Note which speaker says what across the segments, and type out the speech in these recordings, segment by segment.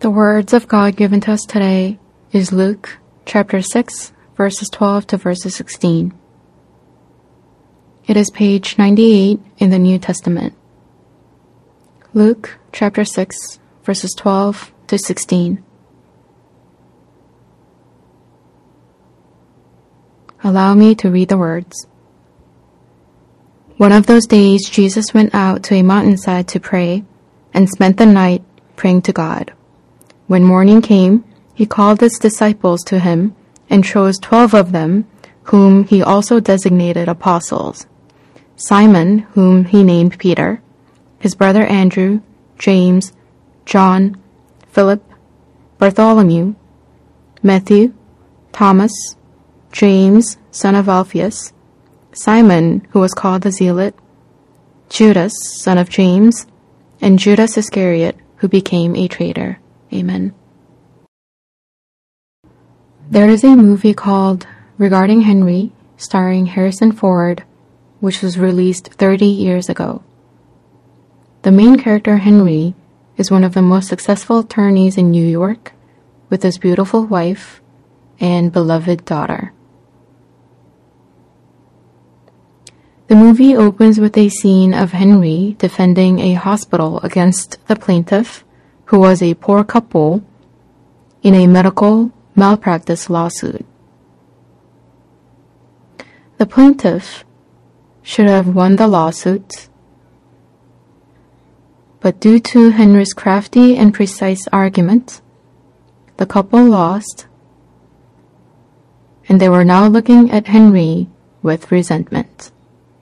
Speaker 1: The words of God given to us today is Luke chapter 6, verses 12 to verses 16. It is page 98 in the New Testament. Luke chapter 6, verses 12 to 16. Allow me to read the words. One of those days, Jesus went out to a mountainside to pray and spent the night praying to God. When morning came, he called his disciples to him and chose 12 of them, whom he also designated apostles. Simon, whom he named Peter, his brother Andrew, James, John, Philip, Bartholomew, Matthew, Thomas, James, son of Alphaeus, Simon, who was called the Zealot, Judas, son of James, and Judas Iscariot, who became a traitor. Amen. There is a movie called Regarding Henry, starring Harrison Ford, which was released 30 years ago. The main character, Henry, is one of the most successful attorneys in New York, with his beautiful wife and beloved daughter. The movie opens with a scene of Henry defending a hospital against the plaintiff, who was a poor couple, in a medical malpractice lawsuit. The plaintiff should have won the lawsuit, but due to Henry's crafty and precise argument, the couple lost, and they were now looking at Henry with resentment.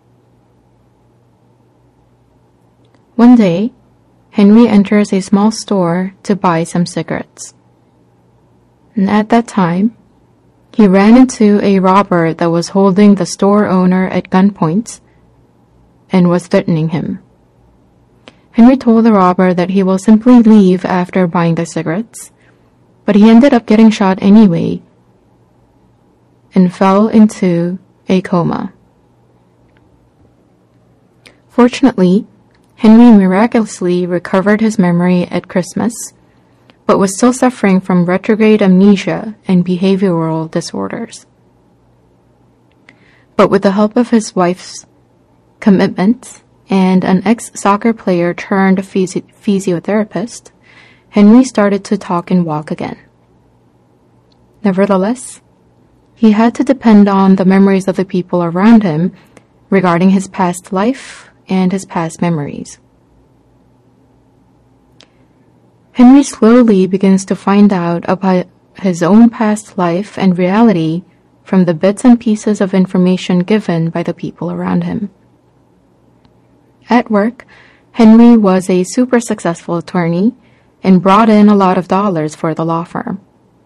Speaker 1: One day, Henry enters a small store to buy some cigarettes. And at that time, he ran into a robber that was holding the store owner at gunpoint and was threatening him. Henry told the robber that he will simply leave after buying the cigarettes, but he ended up getting shot anyway and fell into a coma. Fortunately, Henry miraculously recovered his memory at Christmas, but was still suffering from retrograde amnesia and behavioral disorders. But with the help of his wife's commitment and an ex-soccer player turned physiotherapist, Henry started to talk and walk again. Nevertheless, he had to depend on the memories of the people around him regarding his past life and his past memories. Henry slowly begins to find out about his own past life and reality from the bits and pieces of information given by the people around him. At work, Henry was a super successful attorney and brought in a lot of dollars for the law firm.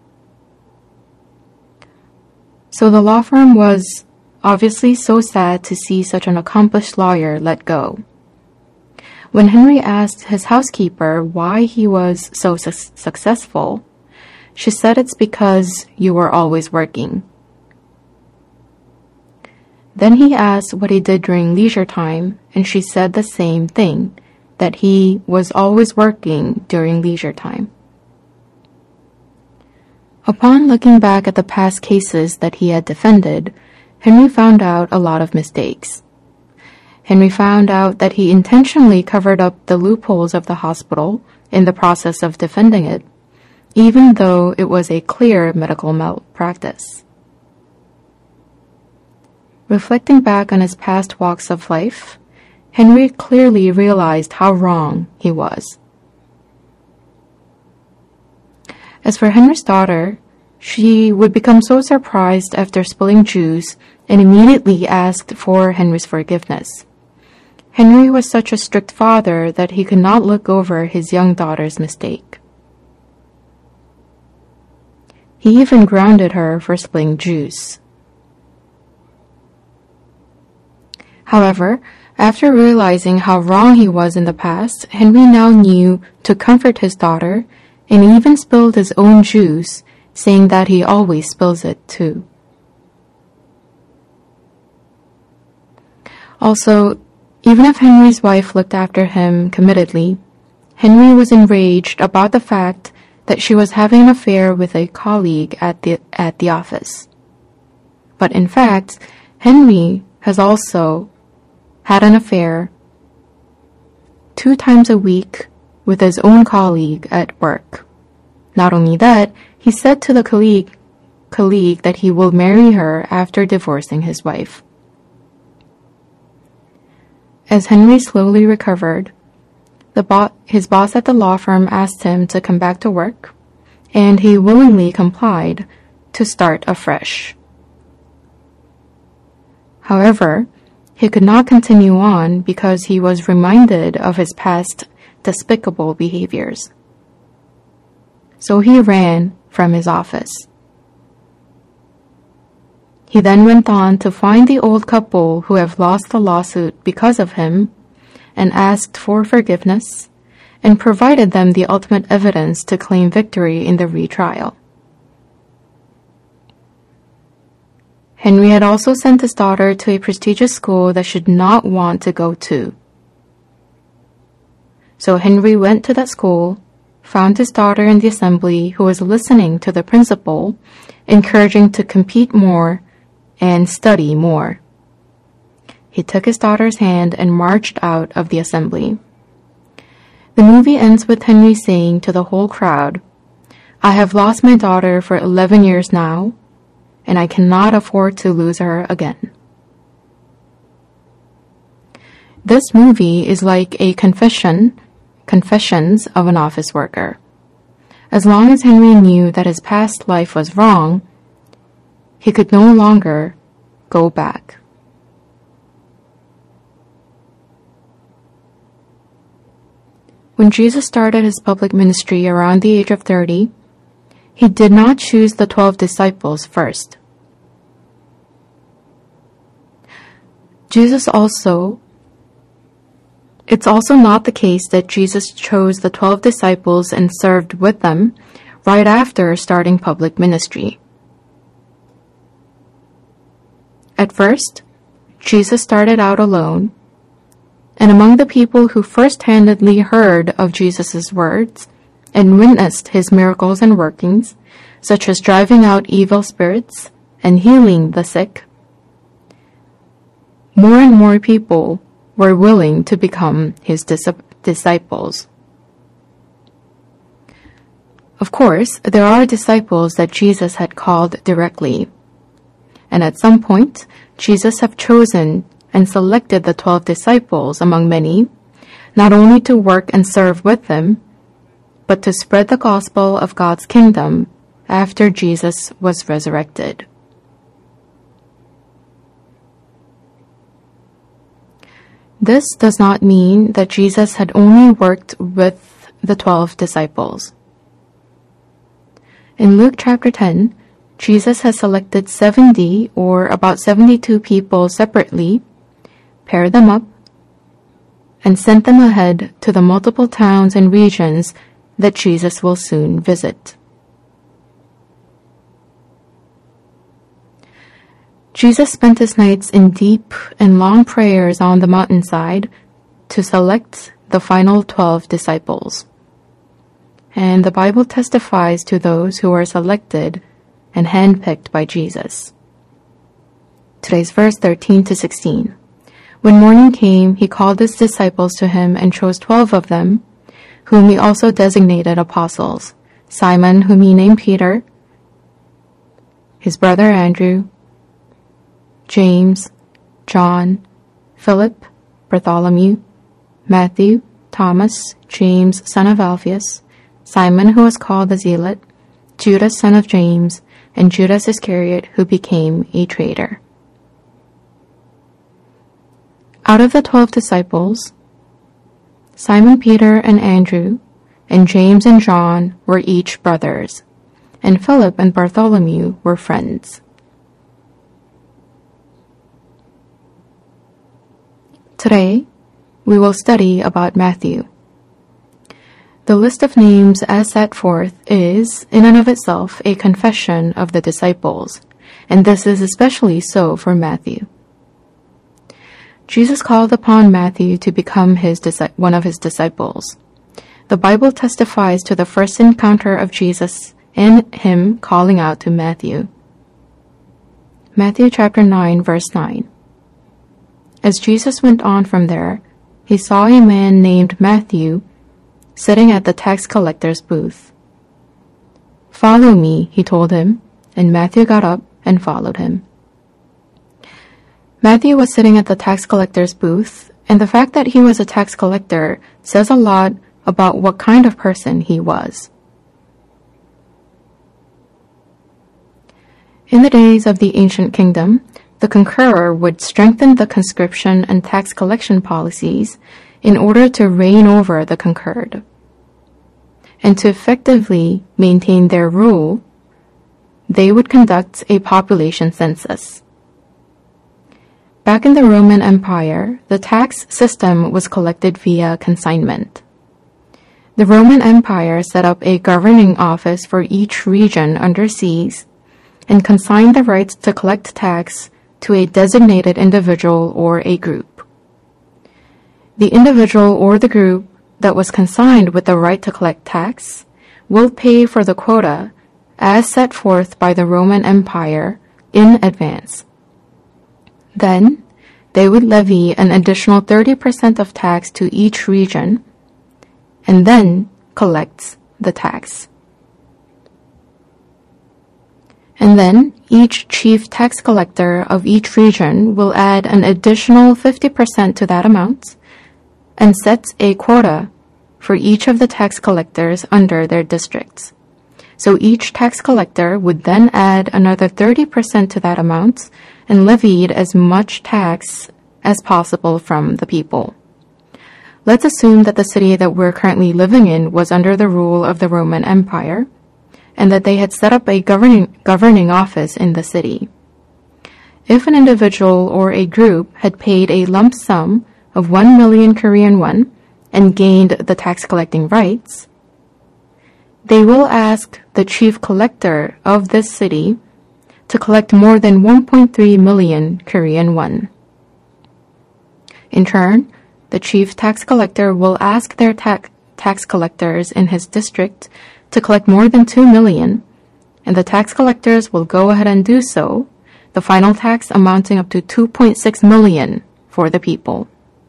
Speaker 1: So the law firm was obviously so sad to see such an accomplished lawyer let go. When Henry asked his housekeeper why he was so successful, she said it's because you were always working. Then he asked what he did during leisure time, and she said the same thing, that he was always working during leisure time. Upon looking back at the past cases that he had defended, Henry found out a lot of mistakes. Henry found out that he intentionally covered up the loopholes of the hospital in the process of defending it, even though it was a clear medical malpractice. Reflecting back on his past walks of life, Henry clearly realized how wrong he was. As for Henry's daughter, she would become so surprised after spilling juice and immediately asked for Henry's forgiveness. Henry was such a strict father that he could not look over his young daughter's mistake. He even grounded her for spilling juice. However, after realizing how wrong he was in the past, Henry now knew to comfort his daughter and even spilled his own juice, saying that he always spills it too. Also, even if Henry's wife looked after him committedly, Henry was enraged about the fact that she was having an affair with a colleague at the office. But in fact, Henry has also had an affair 2 times a week with his own colleague at work. Not only that, he said to the colleague that he will marry her after divorcing his wife. As Henry slowly recovered, his boss at the law firm asked him to come back to work, and he willingly complied to start afresh. However, he could not continue on because he was reminded of his past despicable behaviors. So he ran from his office. He then went on to find the old couple who have lost the lawsuit because of him and asked for forgiveness and provided them the ultimate evidence to claim victory in the retrial. Henry had also sent his daughter to a prestigious school that she did not want to go to. So Henry went to that school, found his daughter in the assembly who was listening to the principal, encouraging to compete more and study more. He took his daughter's hand and marched out of the assembly. The movie ends with Henry saying to the whole crowd, "I have lost my daughter for 11 years now, and I cannot afford to lose her again." This movie is like a confessions of an office worker. As long as Henry knew that his past life was wrong, he could no longer go back. When Jesus started his public ministry around the age of 30, he did not choose the 12 disciples first. It's also not the case that Jesus chose the 12 disciples and served with them right after starting public ministry. At first, Jesus started out alone, and among the people who first-handedly heard of Jesus' words and witnessed his miracles and workings, such as driving out evil spirits and healing the sick, more and more people were willing to become his disciples. Of course, there are disciples that Jesus had called directly, and at some point, Jesus had chosen and selected the 12 disciples among many, not only to work and serve with them, but to spread the gospel of God's kingdom after Jesus was resurrected. This does not mean that Jesus had only worked with the 12 disciples. In Luke chapter 10, Jesus has selected 70 or about 72 people separately, paired them up, and sent them ahead to the multiple towns and regions that Jesus will soon visit. Jesus spent his nights in deep and long prayers on the mountainside to select the final 12 disciples. And the Bible testifies to those who were selected and handpicked by Jesus. Today's verse 13 to 16. When morning came, he called his disciples to him and chose 12 of them, whom he also designated apostles: Simon, whom he named Peter, his brother Andrew, James, John, Philip, Bartholomew, Matthew, Thomas, James, son of Alphaeus, Simon, who was called the Zealot, Judas, son of James, and Judas Iscariot, who became a traitor. Out of the 12 disciples, Simon Peter and Andrew, and James and John were each brothers, and Philip and Bartholomew were friends. Today, we will study about Matthew. The list of names as set forth is, in and of itself, a confession of the disciples, and this is especially so for Matthew. Jesus called upon Matthew to become one of his disciples. the Bible testifies to the first encounter of Jesus and him calling out to Matthew. Matthew chapter 9, verse 9. As Jesus went on from there, he saw a man named Matthew sitting at the tax collector's booth. "Follow me," he told him, and Matthew got up and followed him. Matthew was sitting at the tax collector's booth, and the fact that he was a tax collector says a lot about what kind of person he was. In the days of the ancient kingdom, the conqueror would strengthen the conscription and tax collection policies in order to reign over the conquered. And to effectively maintain their rule, they would conduct a population census. Back in the Roman Empire, the tax system was collected via consignment. The Roman Empire set up a governing office for each region underseas and consigned the rights to collect tax to a designated individual or a group. The individual or the group that was consigned with the right to collect tax will pay for the quota as set forth by the Roman Empire in advance. Then, they would levy an additional 30% of tax to each region and then collect the tax. And then, each chief tax collector of each region will add an additional 50% to that amount and set a quota for each of the tax collectors under their districts. So each tax collector would then add another 30% to that amount and levied as much tax as possible from the people. Let's assume that the city that we're currently living in was under the rule of the Roman Empire, and that they had set up a governing office in the city. If an individual or a group had paid a lump sum of 1 million Korean won and gained the tax collecting rights, they will ask the chief collector of this city to collect more than 1.3 million Korean won. In turn, the chief tax collector will ask their tax collectors in his district to collect more than 2 million, and the tax collectors will go ahead and do so, the final tax amounting up to 2.6 million for the people.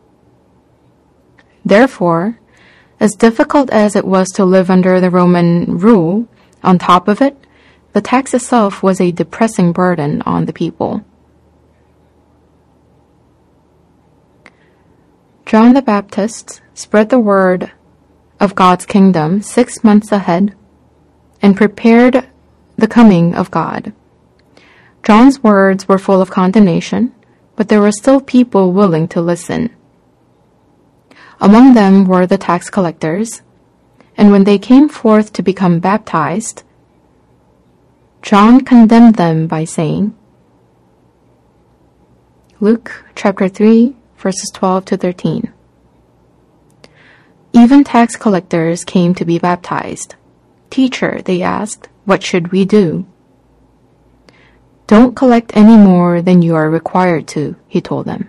Speaker 1: Therefore, as difficult as it was to live under the Roman rule, on top of it, the tax itself was a depressing burden on the people. John the Baptist spread the word of God's kingdom 6 months ahead and prepared the coming of God. John's words were full of condemnation, but there were still people willing to listen. Among them were the tax collectors, and when they came forth to become baptized, John condemned them by saying, Luke chapter 3, verses 12 to 13. Even tax collectors came to be baptized. "Teacher," they asked, "what should we do?" "Don't collect any more than you are required to," he told them.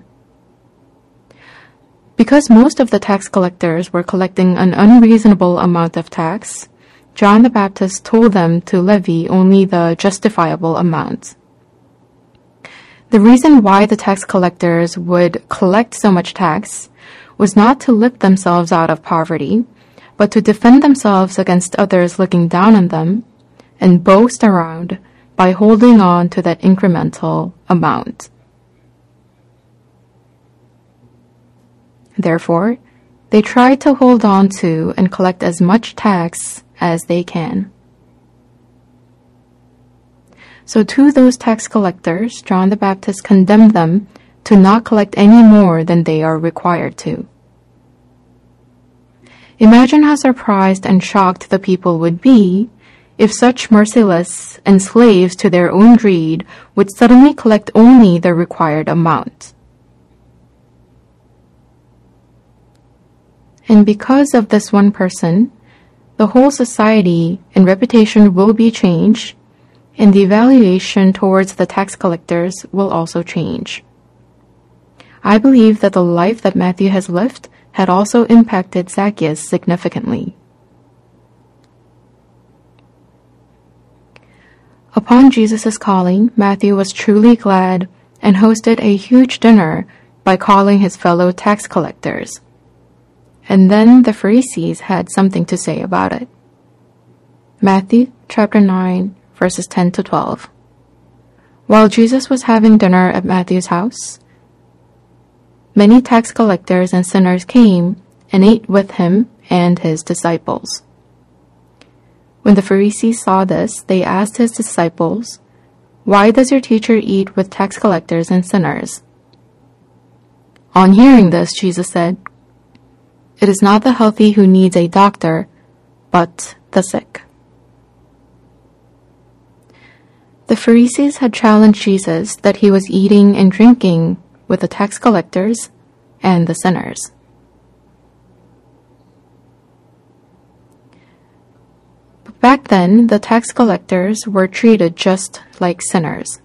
Speaker 1: Because most of the tax collectors were collecting an unreasonable amount of tax, John the Baptist told them to levy only the justifiable amount. The reason why the tax collectors would collect so much tax was not to lift themselves out of poverty, but to defend themselves against others looking down on them and boast around by holding on to that incremental amount. Therefore, they try to hold on to and collect as much tax as they can. So to those tax collectors, John the Baptist condemned them to not collect any more than they are required to. Imagine how surprised and shocked the people would be if such merciless and slaves to their own greed would suddenly collect only the required amount. And because of this one person, the whole society and reputation will be changed, and the evaluation towards the tax collectors will also change. I believe that the life that Matthew has lived had also impacted Zacchaeus significantly. Upon Jesus' calling, Matthew was truly glad and hosted a huge dinner by calling his fellow tax collectors. And then the Pharisees had something to say about it. Matthew chapter 9, verses 10 to 12. While Jesus was having dinner at Matthew's house, many tax collectors and sinners came and ate with him and his disciples. When the Pharisees saw this, they asked his disciples, "Why does your teacher eat with tax collectors and sinners?" On hearing this, Jesus said, "It is not the healthy who needs a doctor, but the sick." The Pharisees had challenged Jesus that he was eating and drinking with the tax collectors and the sinners. But back then, the tax collectors were treated just like sinners.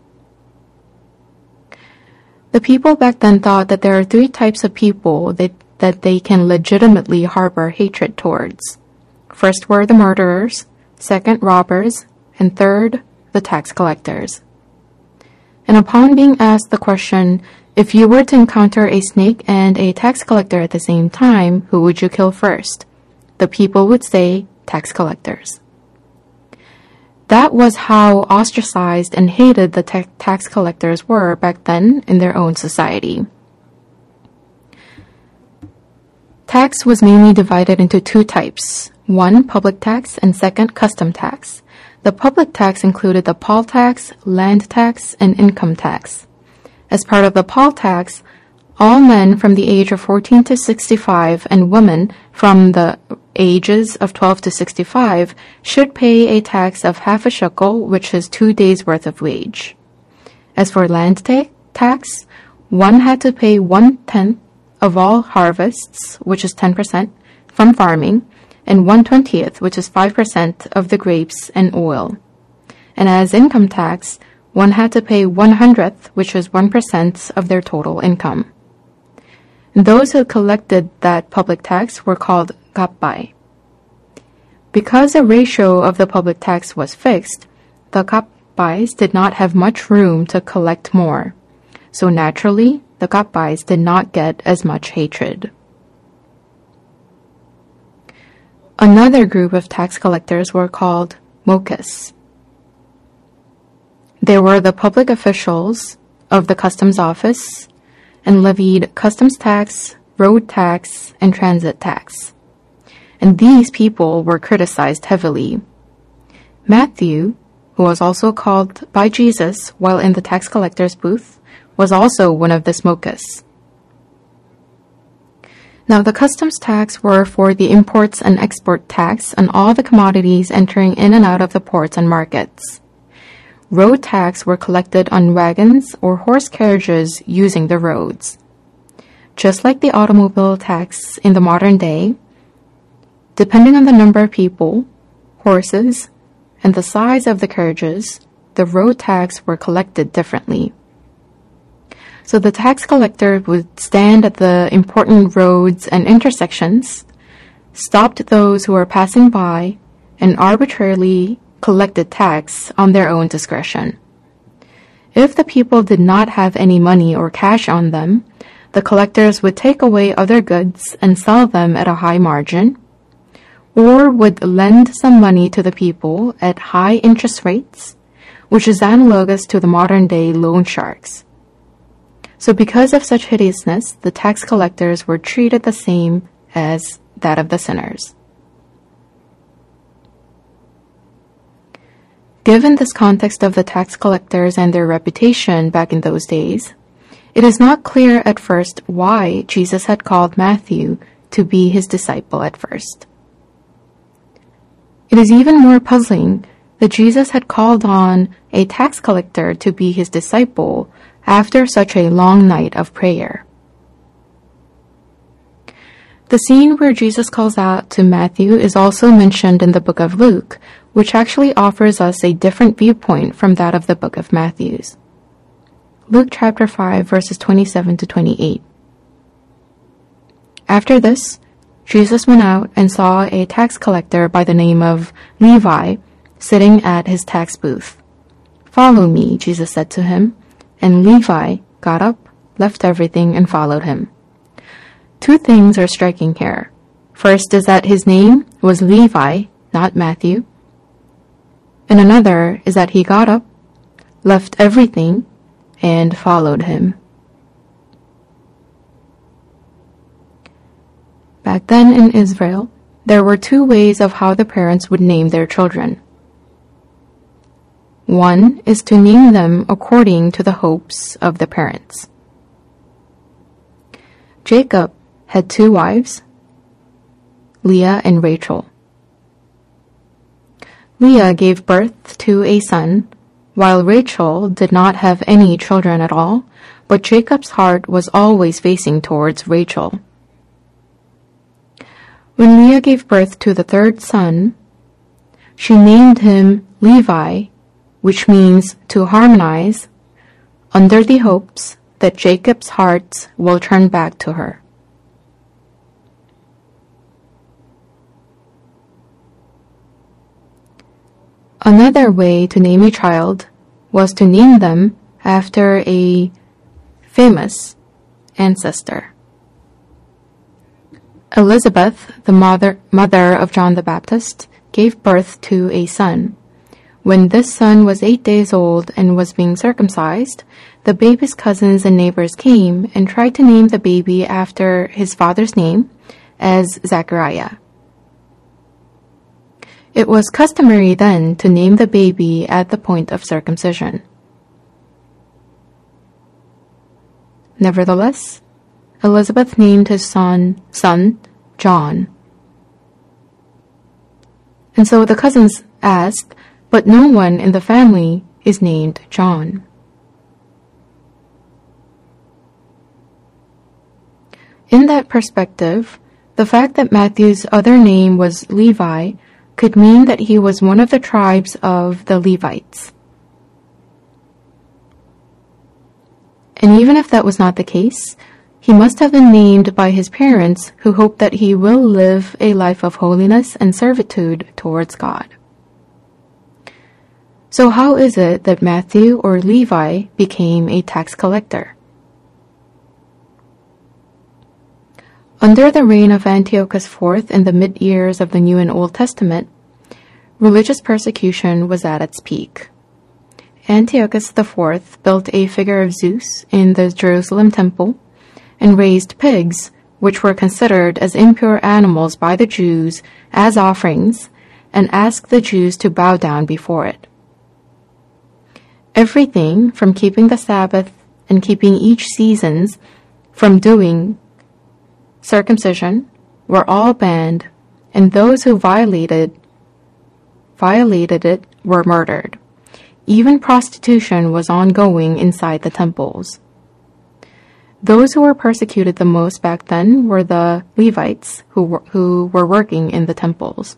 Speaker 1: The people back then thought that there are three types of people that they can legitimately harbor hatred towards. First were the murderers, second robbers, and third, the tax collectors. And upon being asked the question, if you were to encounter a snake and a tax collector at the same time, who would you kill first? The people would say tax collectors. That was how ostracized and hated the tax collectors were back then in their own society. Tax was mainly divided into two types. One, public tax, and second, custom tax. The public tax included the poll tax, land tax, and income tax. As part of the poll tax, all men from the age of 14 to 65 and women from the ages of 12 to 65 should pay a tax of half a shekel, which is 2 days' worth of wage. As for land tax, one had to pay 1/10 of all harvests, which is 10%, from farming, and 1/20th, which is 5% of the grapes and oil. And as income tax, one had to pay 1/100th, which is 1% of their total income. And those who collected that public tax were called gabbai. Because the ratio of the public tax was fixed, the gabbais did not have much room to collect more. So naturally, the gabbais did not get as much hatred. Another group of tax collectors were called mokas. They were the public officials of the customs office and levied customs tax, road tax, and transit tax. And these people were criticized heavily. Matthew, who was also called by Jesus while in the tax collector's booth, was also one of the mokas. Now, the customs tax were for the imports and export tax on all the commodities entering in and out of the ports and markets. Road tax were collected on wagons or horse carriages using the roads. Just like the automobile tax in the modern day, depending on the number of people, horses, and the size of the carriages, the road tax were collected differently. So the tax collector would stand at the important roads and intersections, stopped those who were passing by, and arbitrarily collected tax on their own discretion. If the people did not have any money or cash on them, the collectors would take away other goods and sell them at a high margin, or would lend some money to the people at high interest rates, which is analogous to the modern-day loan sharks. So because of such hideousness, the tax collectors were treated the same as that of the sinners. Given this context of the tax collectors and their reputation back in those days, it is not clear at first why Jesus had called Matthew to be his disciple at first. It is even more puzzling that Jesus had called on a tax collector to be his disciple after such a long night of prayer. The scene where Jesus calls out to Matthew is also mentioned in the book of Luke, which actually offers us a different viewpoint from that of the book of Matthew. Luke chapter 5, verses 27 to 28. After this, Jesus went out and saw a tax collector by the name of Levi sitting at his tax booth. "Follow me," Jesus said to him, and Levi got up, left everything, and followed him. Two things are striking here. First is that his name was Levi, not Matthew. And another is that he got up, left everything, and followed him. Back then in Israel, there were two ways of how the parents would name their children. One is to name them according to the hopes of the parents. Jacob had two wives, Leah and Rachel. Leah gave birth to a son, while Rachel did not have any children at all, but Jacob's heart was always facing towards Rachel. When Leah gave birth to the third son, she named him Levi, which means to harmonize, under the hopes that Jacob's heart will turn back to her. Another way to name a child was to name them after a famous ancestor. Elizabeth, the mother of John the Baptist, gave birth to a son. When this son was 8 days old and was being circumcised, the baby's cousins and neighbors came and tried to name the baby after his father's name as Zachariah. It was customary then to name the baby at the point of circumcision. Nevertheless, Elizabeth named his son John. And so the cousins asked, "But no one in the family is named John." In that perspective, the fact that Matthew's other name was Levi could mean that he was one of the tribes of the Levites. And even if that was not the case, he must have been named by his parents who hoped that he will live a life of holiness and servitude towards God. So how is it that Matthew or Levi became a tax collector? Under the reign of Antiochus IV in the mid-years of the New and Old Testament, religious persecution was at its peak. Antiochus IV built a figure of Zeus in the Jerusalem temple and raised pigs, which were considered as impure animals by the Jews, as offerings, and asked the Jews to bow down before it. Everything from keeping the Sabbath and keeping each seasons from doing circumcision were all banned, and those who violated it were murdered. Even prostitution was ongoing inside the temples. Those who were persecuted the most back then were the Levites who were working in the temples.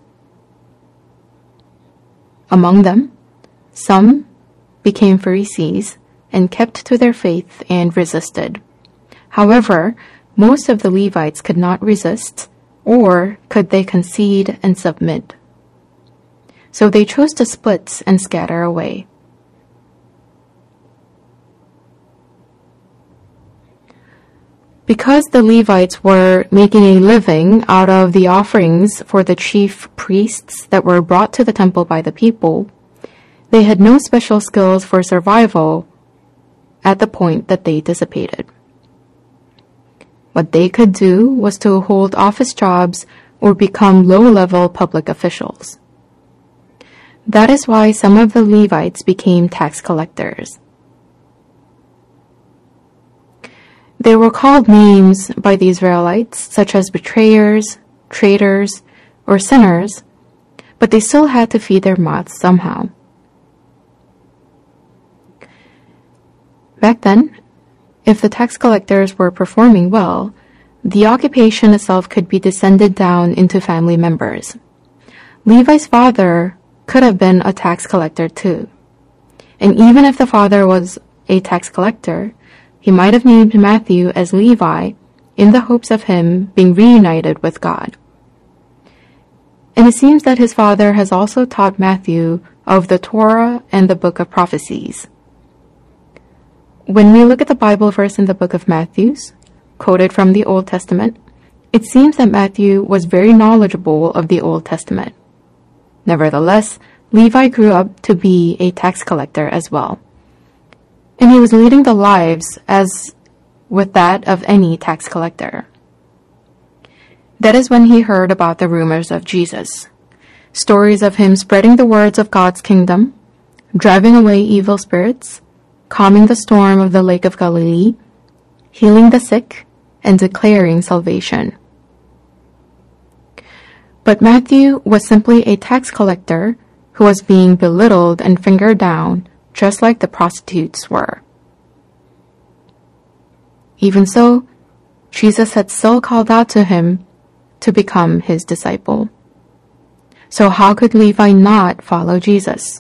Speaker 1: Among them, some became Pharisees and kept to their faith and resisted. However, most of the Levites could not resist, or could they concede and submit. So they chose to split and scatter away. Because the Levites were making a living out of the offerings for the chief priests that were brought to the temple by the people, they had no special skills for survival at the point that they dissipated. What they could do was to hold office jobs or become low-level public officials. That is why some of the Levites became tax collectors. They were called names by the Israelites, such as betrayers, traitors, or sinners, but they still had to feed their mouths somehow. Back then, if the tax collectors were performing well, the occupation itself could be descended down into family members. Levi's father could have been a tax collector too. And even if the father was a tax collector, he might have named Matthew as Levi in the hopes of him being reunited with God. And it seems that his father has also taught Matthew of the Torah and the book of prophecies. When we look at the Bible verse in the book of Matthew, quoted from the Old Testament, it seems that Matthew was very knowledgeable of the Old Testament. Nevertheless, Levi grew up to be a tax collector as well. And he was leading the lives as with that of any tax collector. That is when he heard about the rumors of Jesus, stories of him spreading the words of God's kingdom, driving away evil spirits, calming the storm of the Lake of Galilee, healing the sick, and declaring salvation. But Matthew was simply a tax collector who was being belittled and fingered down, just like the prostitutes were. Even so, Jesus had still called out to him to become his disciple. So how could Levi not follow Jesus?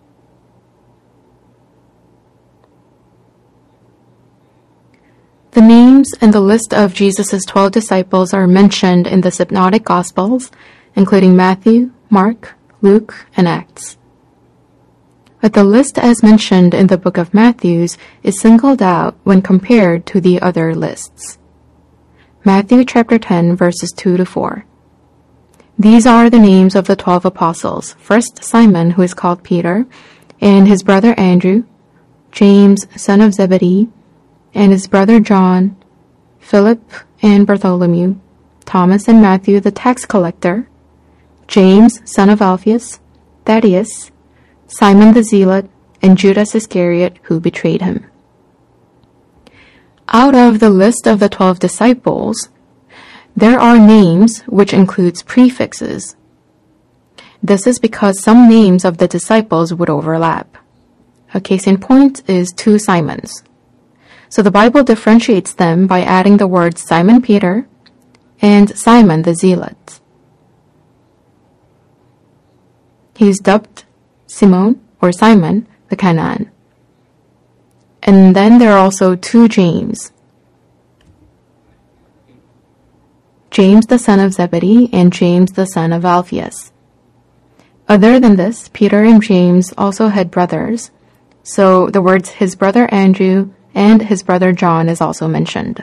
Speaker 1: The names and the list of Jesus' 12 disciples are mentioned in the Synoptic Gospels, including Matthew, Mark, Luke, and Acts. But the list as mentioned in the book of Matthew is singled out when compared to the other lists. Matthew chapter 10 verses 2 to 4. These are the names of the 12 apostles. First, Simon, who is called Peter, and his brother Andrew, James, son of Zebedee, and his brother John, Philip and Bartholomew, Thomas and Matthew the tax collector, James, son of Alphaeus, Thaddeus, Simon the Zealot, and Judas Iscariot, who betrayed him. Out of the list of the 12 disciples, there are names which includes prefixes. This is because some names of the disciples would overlap. A case in point is two Simons. So the Bible differentiates them by adding the words Simon Peter and Simon the Zealot. He is dubbed Simon or Simon the Canaan. And then there are also two James. James the son of Zebedee and James the son of Alphaeus. Other than this, Peter and James also had brothers, so the words his brother Andrew and his brother John is also mentioned.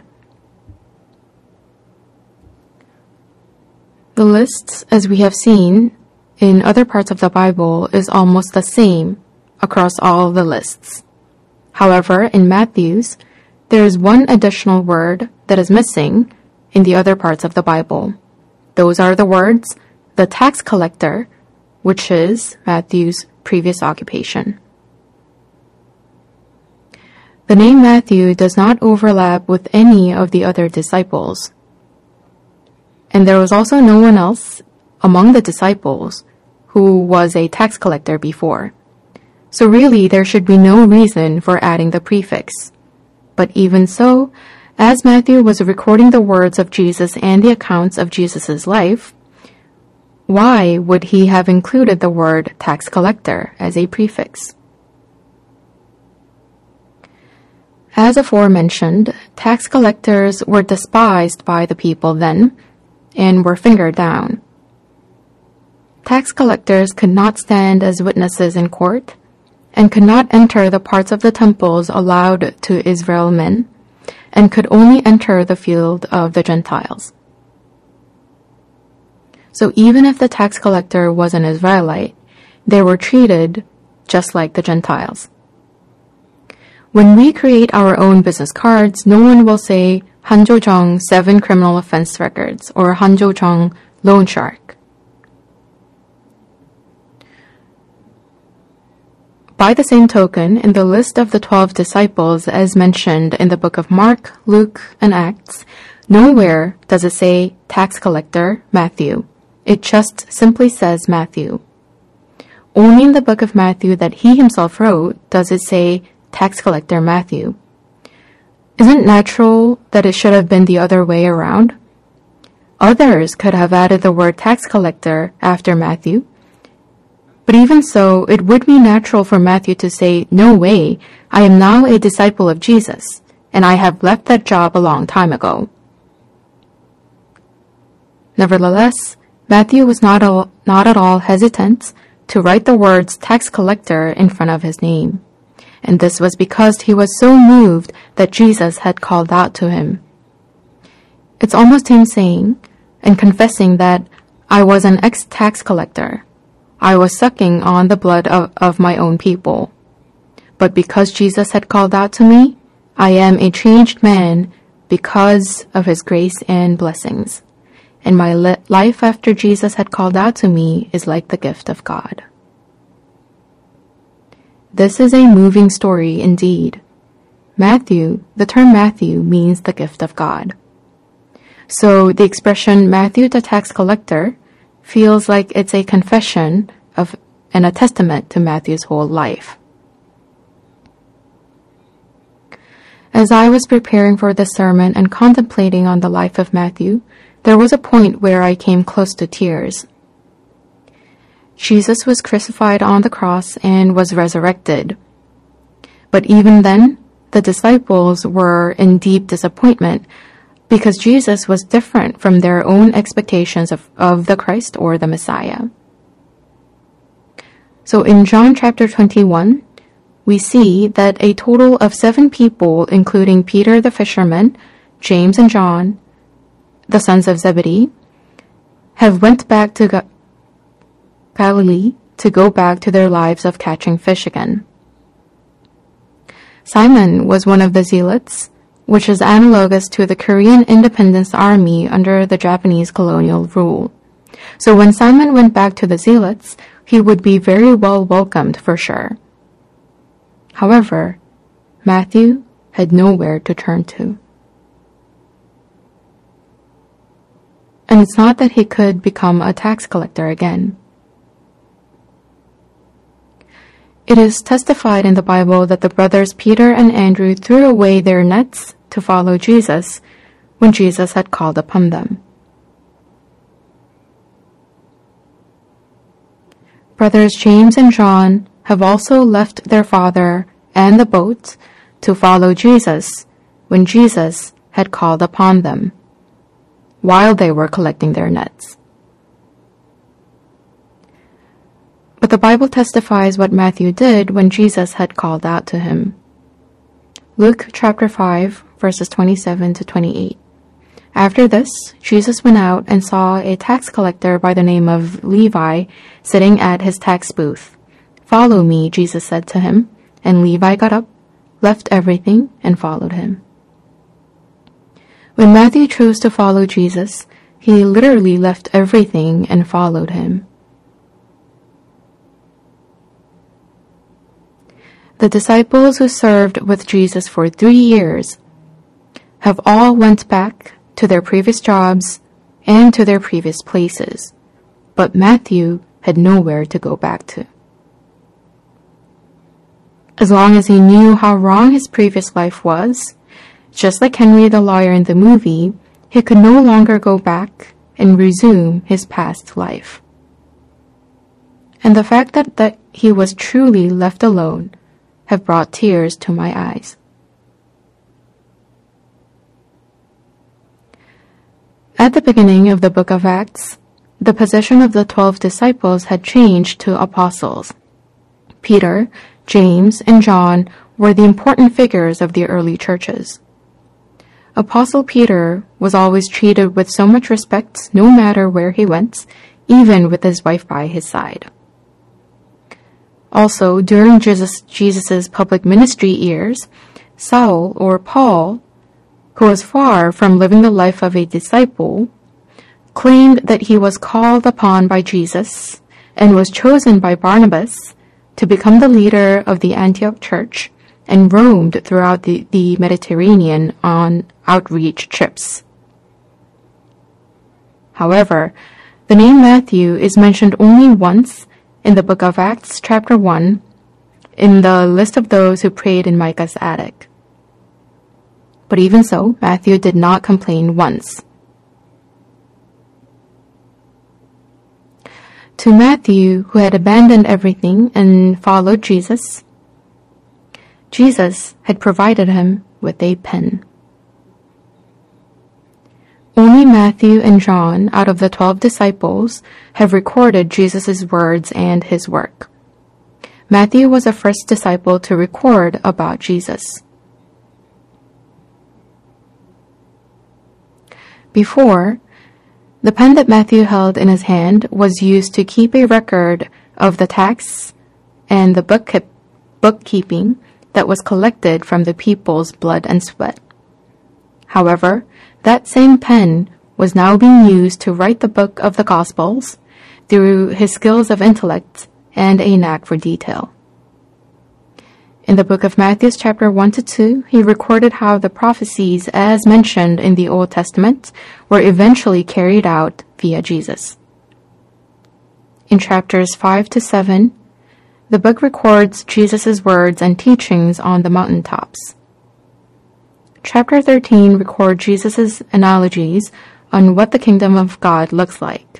Speaker 1: The lists, as we have seen in other parts of the Bible, is almost the same across all the lists. However, in Matthew's, there is one additional word that is missing in the other parts of the Bible. Those are the words, the tax collector, which is Matthew's previous occupation. The name Matthew does not overlap with any of the other disciples. And there was also no one else among the disciples who was a tax collector before. So really, there should be no reason for adding the prefix. But even so, as Matthew was recording the words of Jesus and the accounts of Jesus' life, why would he have included the word tax collector as a prefix? As aforementioned, tax collectors were despised by the people then and were fingered down. Tax collectors could not stand as witnesses in court and could not enter the parts of the temples allowed to Israel men, and could only enter the field of the Gentiles. So even if the tax collector was an Israelite, they were treated just like the Gentiles. When we create our own business cards, no one will say Hanjo Jung 7 criminal offense records or Hanjo Jung loan shark. By the same token, in the list of the 12 disciples as mentioned in the book of Mark, Luke, and Acts, nowhere does it say tax collector Matthew. It just simply says Matthew. Only in the book of Matthew that he himself wrote does it say tax collector Matthew. Isn't it natural that it should have been the other way around? Others could have added the word tax collector after Matthew. But even so, it would be natural for Matthew to say, "No way, I am now a disciple of Jesus, and I have left that job a long time ago." Nevertheless, Matthew was not at all hesitant to write the words tax collector in front of his name. And this was because he was so moved that Jesus had called out to him. It's almost him saying and confessing that I was an ex-tax collector. I was sucking on the blood of my own people. But because Jesus had called out to me, I am a changed man because of his grace and blessings. And my life after Jesus had called out to me is like the gift of God. This is a moving story indeed. The term Matthew means the gift of God. So the expression Matthew the tax collector feels like it's a confession of and a testament to Matthew's whole life. As I was preparing for this sermon and contemplating on the life of Matthew, there was a point where I came close to tears. Jesus was crucified on the cross and was resurrected. But even then, the disciples were in deep disappointment because Jesus was different from their own expectations of the Christ or the Messiah. So in John chapter 21, we see that a total of 7 people, including Peter the fisherman, James and John, the sons of Zebedee, have went back to Galilee to go back to their lives of catching fish again. Simon was one of the zealots, which is analogous to the Korean Independence Army under the Japanese colonial rule. So when Simon went back to the zealots, he would be very well welcomed for sure. However, Matthew had nowhere to turn to. And it's not that he could become a tax collector again. It is testified in the Bible that the brothers Peter and Andrew threw away their nets to follow Jesus when Jesus had called upon them. Brothers James and John have also left their father and the boat to follow Jesus when Jesus had called upon them, while they were collecting their nets. But the Bible testifies what Matthew did when Jesus had called out to him. Luke chapter 5, verses 27 to 28. After this, Jesus went out and saw a tax collector by the name of Levi sitting at his tax booth. "Follow me," Jesus said to him, and Levi got up, left everything, and followed him. When Matthew chose to follow Jesus, he literally left everything and followed him. The disciples who served with Jesus for 3 years have all went back to their previous jobs and to their previous places, but Matthew had nowhere to go back to. As long as he knew how wrong his previous life was, just like Henry the lawyer in the movie, he could no longer go back and resume his past life. And the fact that he was truly left alone have brought tears to my eyes. At the beginning of the book of Acts, the position of the 12 disciples had changed to apostles. Peter, James, and John were the important figures of the early churches. Apostle Peter was always treated with so much respect no matter where he went, even with his wife by his side. Also, during Jesus' public ministry years, Saul, or Paul, who was far from living the life of a disciple, claimed that he was called upon by Jesus and was chosen by Barnabas to become the leader of the Antioch church and roamed throughout the Mediterranean on outreach trips. However, the name Matthew is mentioned only once in the book of Acts chapter 1 in the list of those who prayed in Micah's attic. But even so, Matthew did not complain once. To Matthew, who had abandoned everything and followed Jesus, Jesus had provided him with a pen. Only Matthew and John, out of the 12 disciples, have recorded Jesus' words and his work. Matthew was the first disciple to record about Jesus. Before, the pen that Matthew held in his hand was used to keep a record of the tax and the bookkeeping that was collected from the people's blood and sweat. However, that same pen was now being used to write the book of the Gospels through his skills of intellect and a knack for detail. In the book of Matthew, chapter 1-2, he recorded how the prophecies as mentioned in the Old Testament were eventually carried out via Jesus. In chapters 5-7, the book records Jesus' words and teachings on the mountaintops. Chapter 13 records Jesus' analogies on what the kingdom of God looks like.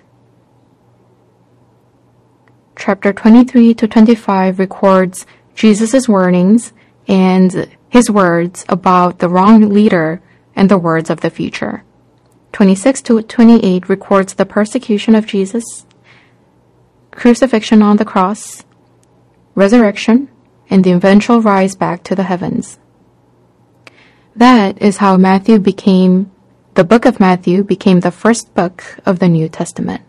Speaker 1: Chapter 23-25 records Jesus' warnings and his words about the wrong leader and the words of the future. 26-28 records the persecution of Jesus, crucifixion on the cross, resurrection, and the eventual rise back to the heavens. That is how the book of Matthew became the first book of the New Testament.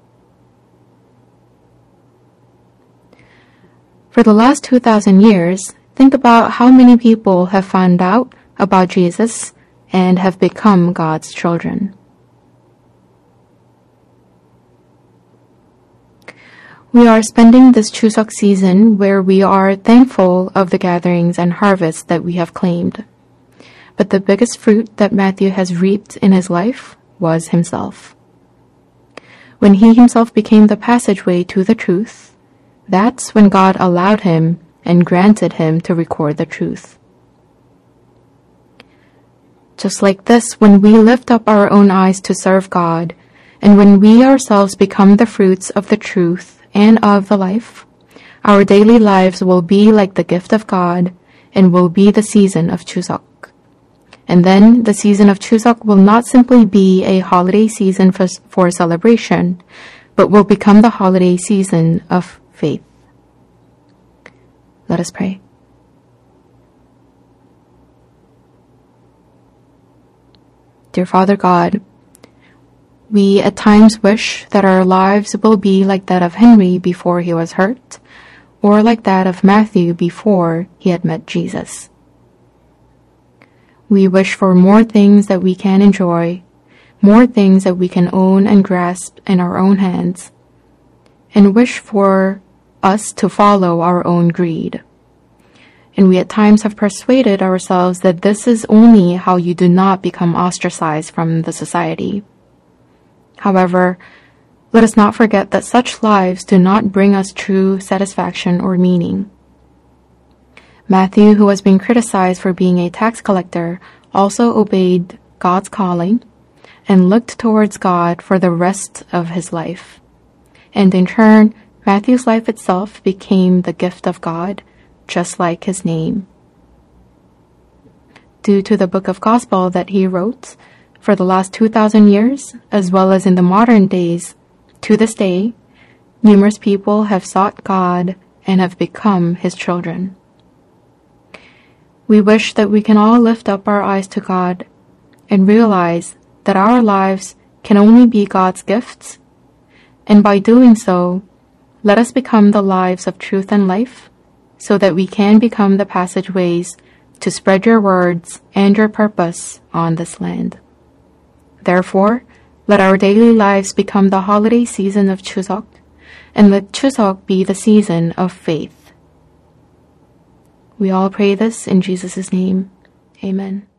Speaker 1: For the last 2,000 years, think about how many people have found out about Jesus and have become God's children. We are spending this Chuseok season where we are thankful of the gatherings and harvests that we have claimed. But the biggest fruit that Matthew has reaped in his life was himself. When he himself became the passageway to the truth, that's when God allowed him and granted him to record the truth. Just like this, when we lift up our own eyes to serve God, and when we ourselves become the fruits of the truth and of the life, our daily lives will be like the gift of God and will be the season of Chuseok. And then the season of Chuseok will not simply be a holiday season for celebration, but will become the holiday season of faith. Let us pray. Dear Father God, we at times wish that our lives will be like that of Henry before he was hurt, or like that of Matthew before he had met Jesus. We wish for more things that we can enjoy, more things that we can own and grasp in our own hands, and wish for us to follow our own greed. And we at times have persuaded ourselves that this is only how you do not become ostracized from the society. However, let us not forget that such lives do not bring us true satisfaction or meaning. Matthew, who was being criticized for being a tax collector, also obeyed God's calling and looked towards God for the rest of his life. And in turn, Matthew's life itself became the gift of God, just like his name. Due to the book of Gospel that he wrote for the last 2,000 years, as well as in the modern days, to this day, numerous people have sought God and have become his children. We wish that we can all lift up our eyes to God and realize that our lives can only be God's gifts, and by doing so, let us become the lives of truth and life, so that we can become the passageways to spread your words and your purpose on this land. Therefore, let our daily lives become the holiday season of Chuseok, and let Chuseok be the season of faith. We all pray this in Jesus' name. Amen.